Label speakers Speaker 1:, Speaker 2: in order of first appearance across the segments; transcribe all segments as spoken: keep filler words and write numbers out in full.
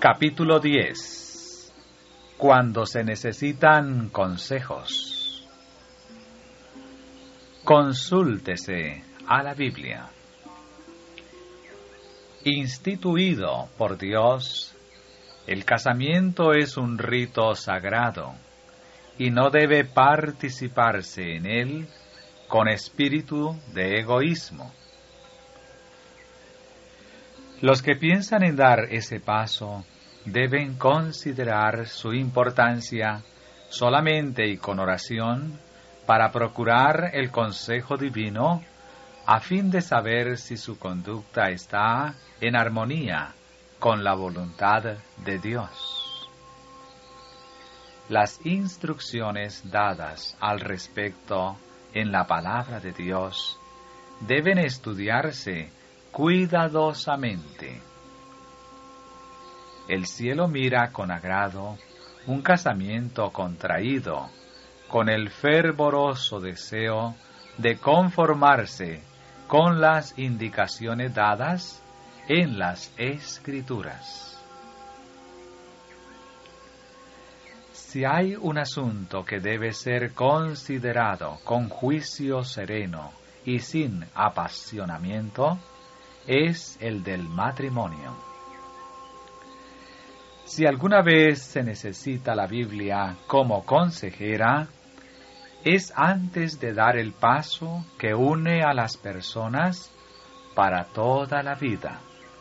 Speaker 1: Capítulo diez. Cuando se necesitan consejos. Consúltese a la Biblia. Instituido por Dios, el casamiento es un rito sagrado y no debe participarse en él con espíritu de egoísmo. Los que piensan en dar ese paso deben considerar su importancia solamente y con oración para procurar el consejo divino a fin de saber si su conducta está en armonía con la voluntad de Dios. Las instrucciones dadas al respecto en la palabra de Dios deben estudiarse cuidadosamente. El cielo mira con agrado un casamiento contraído con el fervoroso deseo de conformarse con las indicaciones dadas en las Escrituras. Si hay un asunto que debe ser considerado con juicio sereno y sin apasionamiento, es el del matrimonio. Si alguna vez se necesita la Biblia como consejera, es antes de dar el paso que une a las personas para toda la vida.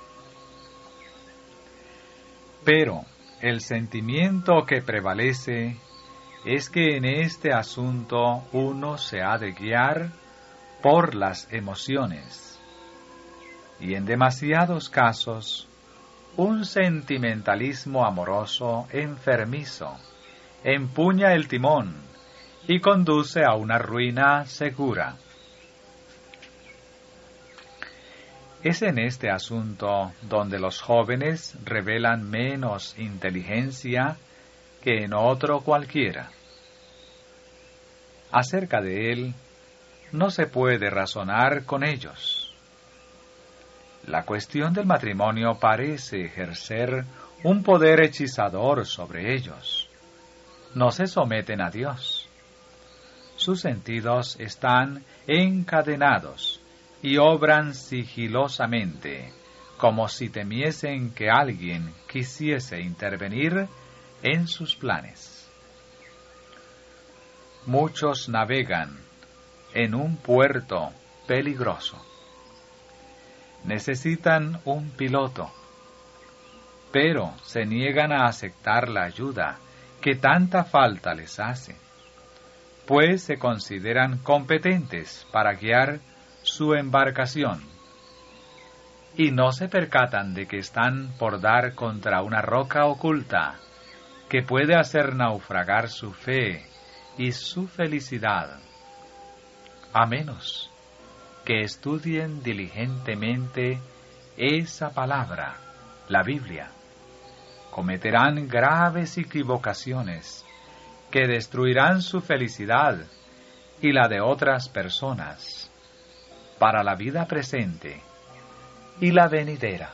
Speaker 1: Pero el sentimiento que prevalece es que en este asunto uno se ha de guiar por las emociones. Y en demasiados casos, un sentimentalismo amoroso enfermizo empuña el timón y conduce a una ruina segura. Es en este asunto donde los jóvenes revelan menos inteligencia que en otro cualquiera. Acerca de él, no se puede razonar con ellos. La cuestión del matrimonio parece ejercer un poder hechizador sobre ellos. No se someten a Dios. Sus sentidos están encadenados y obran sigilosamente, como si temiesen que alguien quisiese intervenir en sus planes. Muchos navegan en un puerto peligroso. Necesitan un piloto, pero se niegan a aceptar la ayuda que tanta falta les hace, pues se consideran competentes para guiar su embarcación, y no se percatan de que están por dar contra una roca oculta que puede hacer naufragar su fe y su felicidad, a menos que estudien diligentemente esa palabra, la Biblia. Cometerán graves equivocaciones que destruirán su felicidad y la de otras personas para la vida presente y la venidera.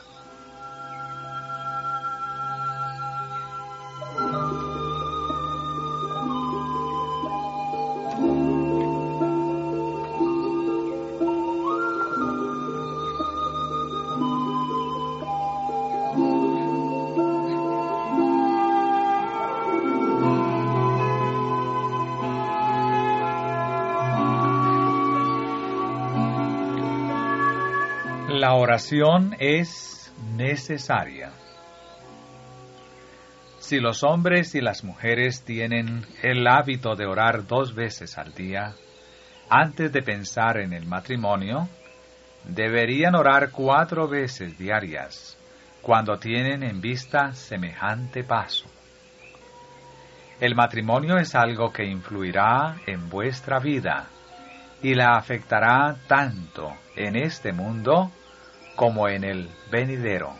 Speaker 1: La oración es necesaria. Si los hombres y las mujeres tienen el hábito de orar dos veces al día, antes de pensar en el matrimonio, deberían orar cuatro veces diarias, cuando tienen en vista semejante paso. El matrimonio es algo que influirá en vuestra vida y la afectará tanto en este mundo como en el venidero.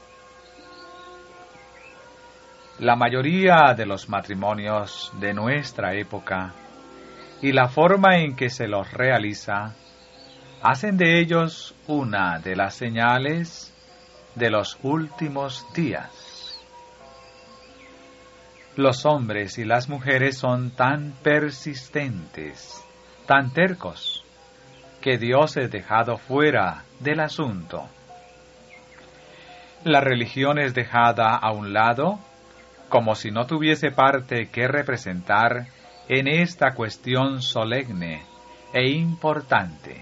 Speaker 1: La mayoría de los matrimonios de nuestra época y la forma en que se los realiza hacen de ellos una de las señales de los últimos días. Los hombres y las mujeres son tan persistentes, tan tercos, que Dios es dejado fuera del asunto. La religión es dejada a un lado, como si no tuviese parte que representar en esta cuestión solemne e importante.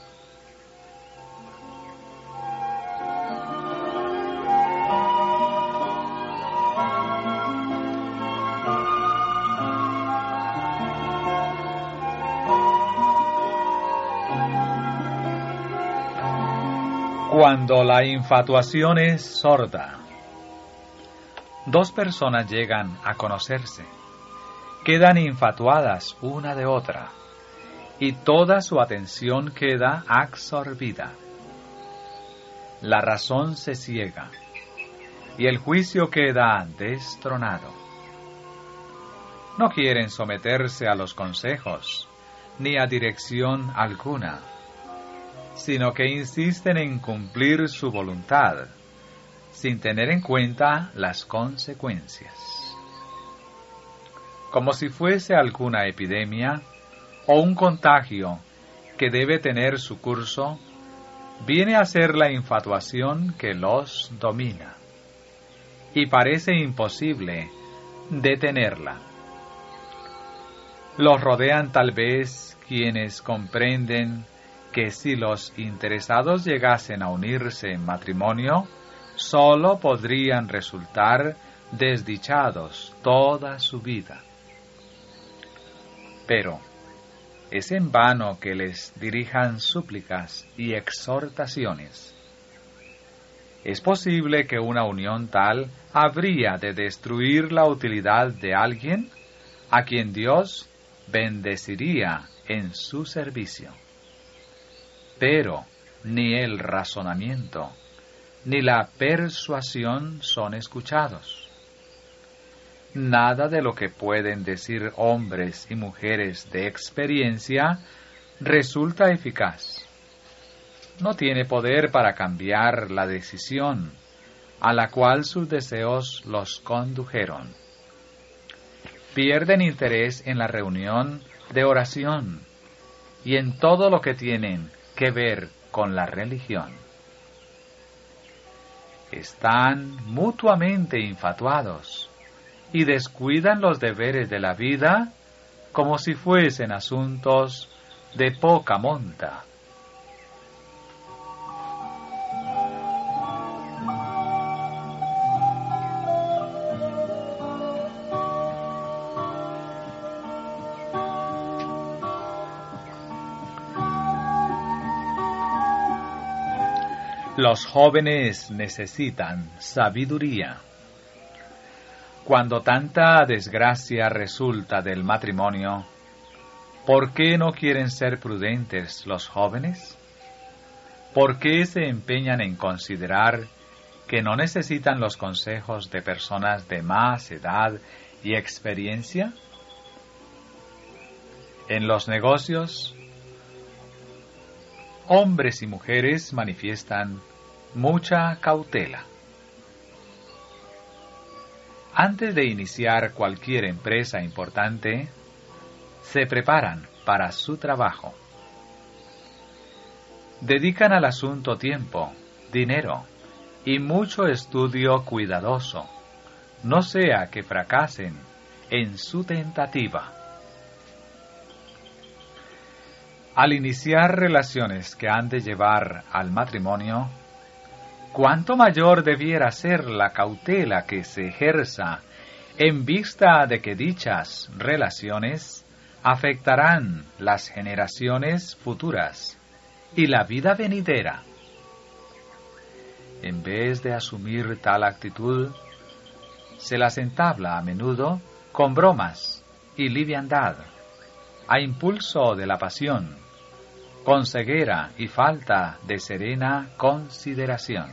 Speaker 1: Cuando la infatuación es sorda, dos personas llegan a conocerse, quedan infatuadas una de otra, y toda su atención queda absorbida. La razón se ciega, y el juicio queda destronado. No quieren someterse a los consejos, ni a dirección alguna, sino que insisten en cumplir su voluntad, sin tener en cuenta las consecuencias. Como si fuese alguna epidemia o un contagio que debe tener su curso, viene a ser la infatuación que los domina, y parece imposible detenerla. Los rodean tal vez quienes comprenden que si los interesados llegasen a unirse en matrimonio, sólo podrían resultar desdichados toda su vida. Pero es en vano que les dirijan súplicas y exhortaciones. Es posible que una unión tal habría de destruir la utilidad de alguien a quien Dios bendeciría en su servicio. Pero ni el razonamiento, ni la persuasión son escuchados. Nada de lo que pueden decir hombres y mujeres de experiencia resulta eficaz. No tiene poder para cambiar la decisión a la cual sus deseos los condujeron. Pierden interés en la reunión de oración y en todo lo que tienen que ver con la religión. Están mutuamente infatuados y descuidan los deberes de la vida como si fuesen asuntos de poca monta. Los jóvenes necesitan sabiduría. Cuando tanta desgracia resulta del matrimonio, ¿por qué no quieren ser prudentes los jóvenes? ¿Por qué se empeñan en considerar que no necesitan los consejos de personas de más edad y experiencia? En los negocios, hombres y mujeres manifiestan mucha cautela. Antes de iniciar cualquier empresa importante, se preparan para su trabajo. Dedican al asunto tiempo, dinero y mucho estudio cuidadoso, no sea que fracasen en su tentativa. Al iniciar relaciones que han de llevar al matrimonio, ¿cuánto mayor debiera ser la cautela que se ejerza en vista de que dichas relaciones afectarán las generaciones futuras y la vida venidera? En vez de asumir tal actitud, se las entabla a menudo con bromas y liviandad, a impulso de la pasión, con ceguera y falta de serena consideración.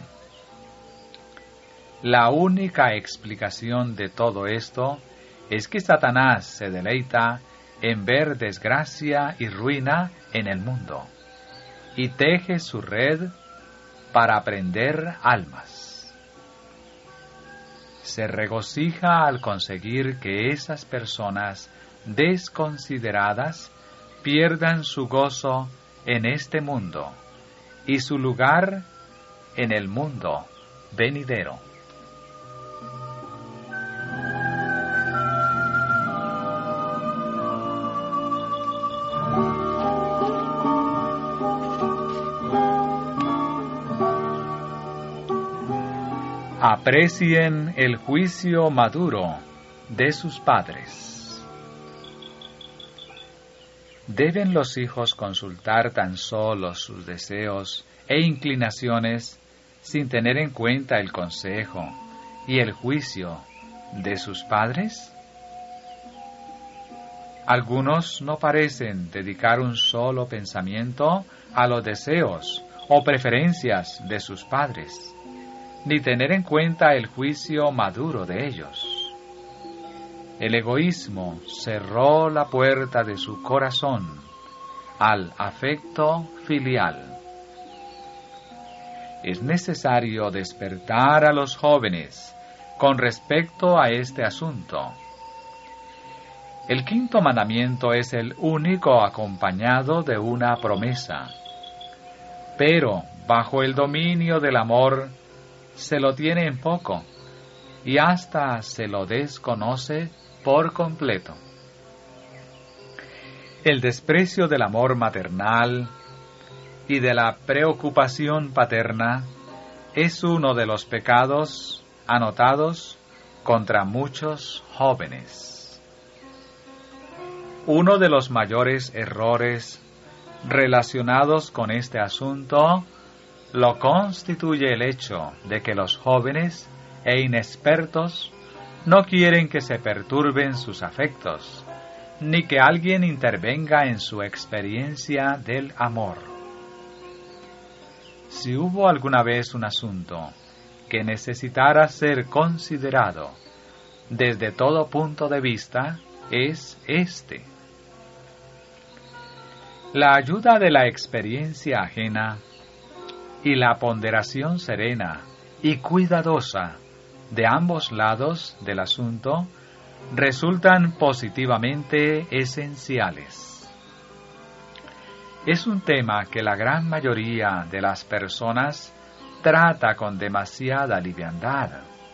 Speaker 1: La única explicación de todo esto es que Satanás se deleita en ver desgracia y ruina en el mundo, y teje su red para prender almas. se regocija al conseguir que esas personas desconsideradas pierdan su gozo en este mundo y su lugar en el mundo venidero. Aprecien el juicio maduro de sus padres. ¿Deben los hijos consultar tan solo sus deseos e inclinaciones sin tener en cuenta el consejo y el juicio de sus padres? Algunos no parecen dedicar un solo pensamiento a los deseos o preferencias de sus padres, ni tener en cuenta el juicio maduro de ellos. El egoísmo cerró la puerta de su corazón al afecto filial. Es necesario despertar a los jóvenes con respecto a este asunto. El quinto mandamiento es el único acompañado de una promesa, pero bajo el dominio del amor se lo tiene en poco y hasta se lo desconoce por completo. El desprecio del amor maternal y de la preocupación paterna es uno de los pecados anotados contra muchos jóvenes. Uno de los mayores errores relacionados con este asunto lo constituye el hecho de que los jóvenes e inexpertos no quieren que se perturben sus afectos, ni que alguien intervenga en su experiencia del amor. Si hubo alguna vez un asunto que necesitara ser considerado desde todo punto de vista, es este. La ayuda de la experiencia ajena y la ponderación serena y cuidadosa de ambos lados del asunto resultan positivamente esenciales. Es un tema que la gran mayoría de las personas trata con demasiada liviandad.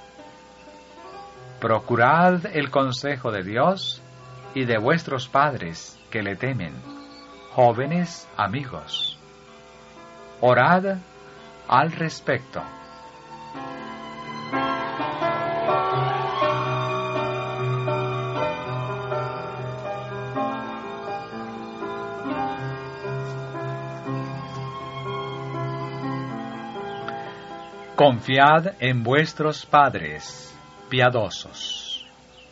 Speaker 1: Procurad el consejo de Dios y de vuestros padres que le temen, jóvenes amigos. Orad al respecto. Confiad en vuestros padres piadosos.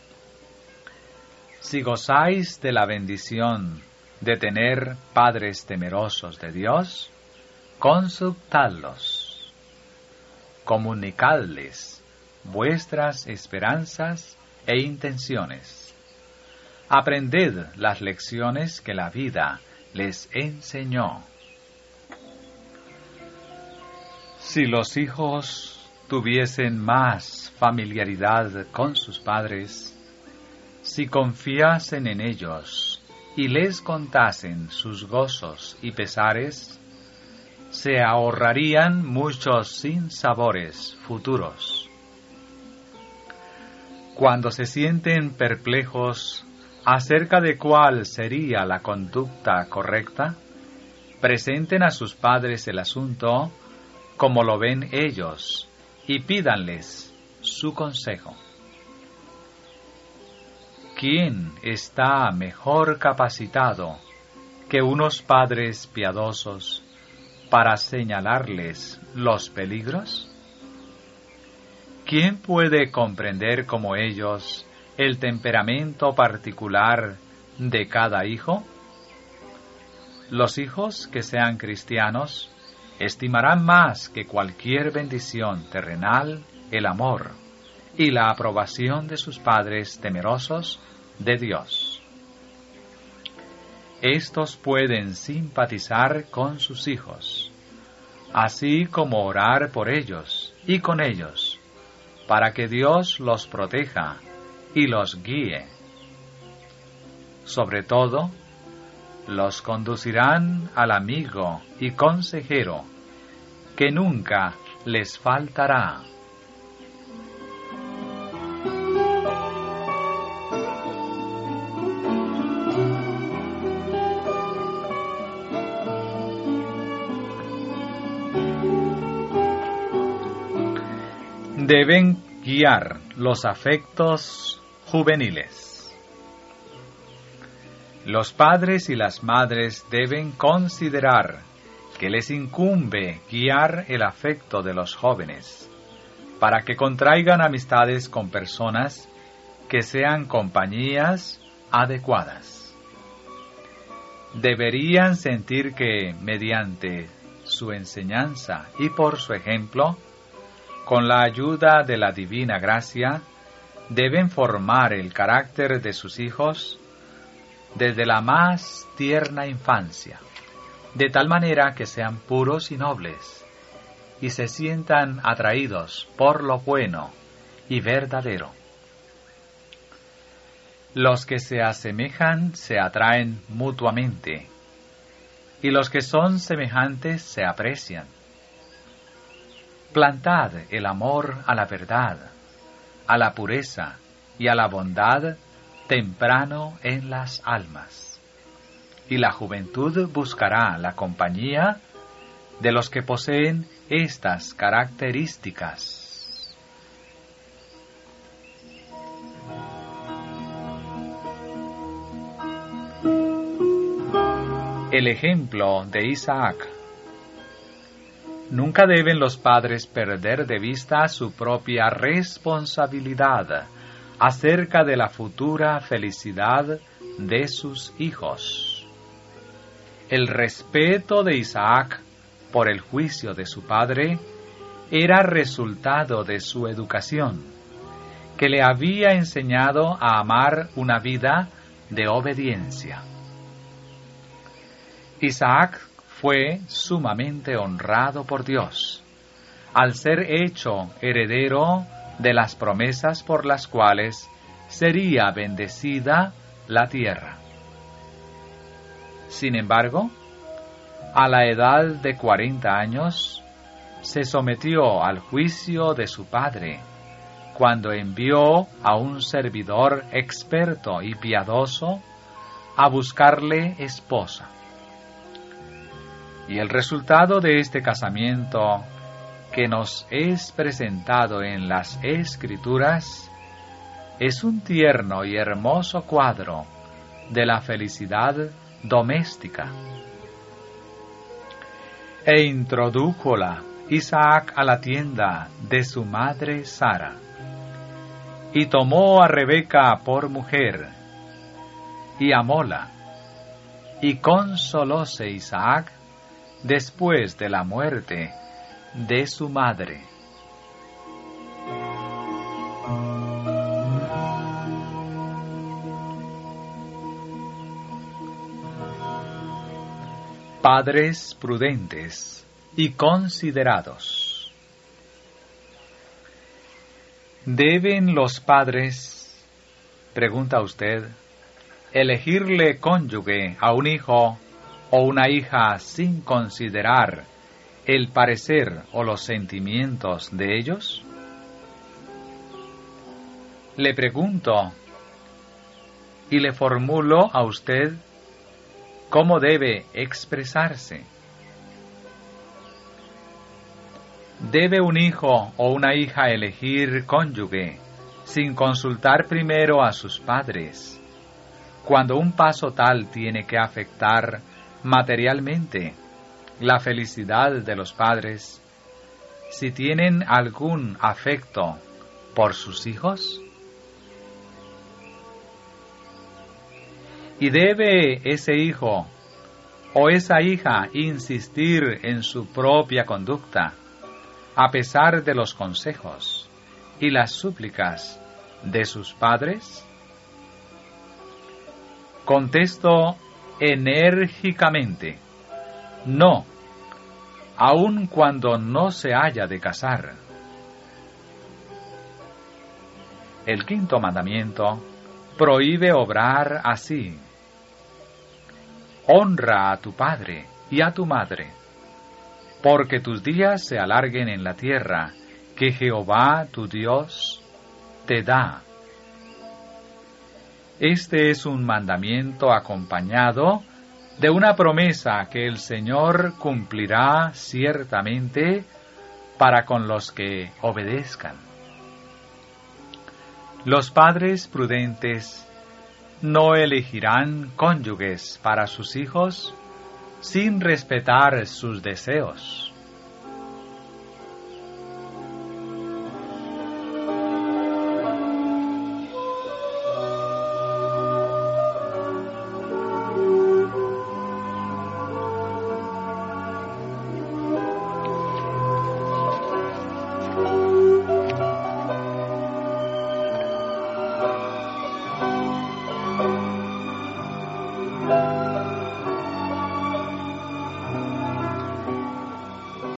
Speaker 1: Si gozáis de la bendición de tener padres temerosos de Dios, consultadlos, comunicadles vuestras esperanzas e intenciones. Aprended las lecciones que la vida les enseñó. Si los hijos tuviesen más familiaridad con sus padres, si confiasen en ellos y les contasen sus gozos y pesares, se ahorrarían muchos sinsabores futuros. Cuando se sienten perplejos acerca de cuál sería la conducta correcta, presenten a sus padres el asunto como lo ven ellos, y pídanles su consejo. ¿Quién está mejor capacitado que unos padres piadosos para señalarles los peligros? ¿Quién puede comprender como ellos el temperamento particular de cada hijo? Los hijos que sean cristianos estimarán más que cualquier bendición terrenal el amor y la aprobación de sus padres temerosos de Dios. Estos pueden simpatizar con sus hijos, así como orar por ellos y con ellos, para que Dios los proteja y los guíe. Sobre todo, los conducirán al amigo y consejero, que nunca les faltará. Deben guiar los afectos juveniles. Los padres y las madres deben considerar que les incumbe guiar el afecto de los jóvenes, para que contraigan amistades con personas que sean compañías adecuadas. Deberían sentir que, mediante su enseñanza y por su ejemplo, con la ayuda de la divina gracia, deben formar el carácter de sus hijos desde la más tierna infancia, de tal manera que sean puros y nobles, y se sientan atraídos por lo bueno y verdadero. Los que se asemejan se atraen mutuamente, y los que son semejantes se aprecian. Plantad el amor a la verdad, a la pureza y a la bondad temprano en las almas, y la juventud buscará la compañía de los que poseen estas características. El ejemplo de Isaac. Nunca deben los padres perder de vista su propia responsabilidad acerca de la futura felicidad de sus hijos. El respeto de Isaac por el juicio de su padre era resultado de su educación, que le había enseñado a amar una vida de obediencia. Isaac fue sumamente honrado por Dios, al ser hecho heredero de las promesas por las cuales sería bendecida la tierra. Sin embargo, a la edad de cuarenta años, se sometió al juicio de su padre, cuando envió a un servidor experto y piadoso a buscarle esposa. Y el resultado de este casamiento, que nos es presentado en las Escrituras, es un tierno y hermoso cuadro de la felicidad doméstica. E introdújola Isaac a la tienda de su madre Sara, y tomó a Rebeca por mujer, y amóla, y consolóse Isaac después de la muerte de su madre. Padres prudentes y considerados. ¿Deben los padres, pregunta usted, elegirle cónyuge a un hijo o una hija sin considerar el parecer o los sentimientos de ellos? Le pregunto y le formulo a usted cómo debe expresarse. ¿Debe un hijo o una hija elegir cónyuge sin consultar primero a sus padres, cuando un paso tal tiene que afectar materialmente la felicidad de los padres, si tienen algún afecto por sus hijos? ¿Y debe ese hijo o esa hija insistir en su propia conducta, a pesar de los consejos y las súplicas de sus padres? Contesto enérgicamente, no, aun cuando no se haya de casar. El quinto mandamiento prohíbe obrar así. Honra a tu padre y a tu madre, porque tus días se alarguen en la tierra que Jehová tu Dios te da. Este es un mandamiento acompañado de una promesa que el Señor cumplirá ciertamente para con los que obedezcan. Los padres prudentes no elegirán cónyuges para sus hijos sin respetar sus deseos.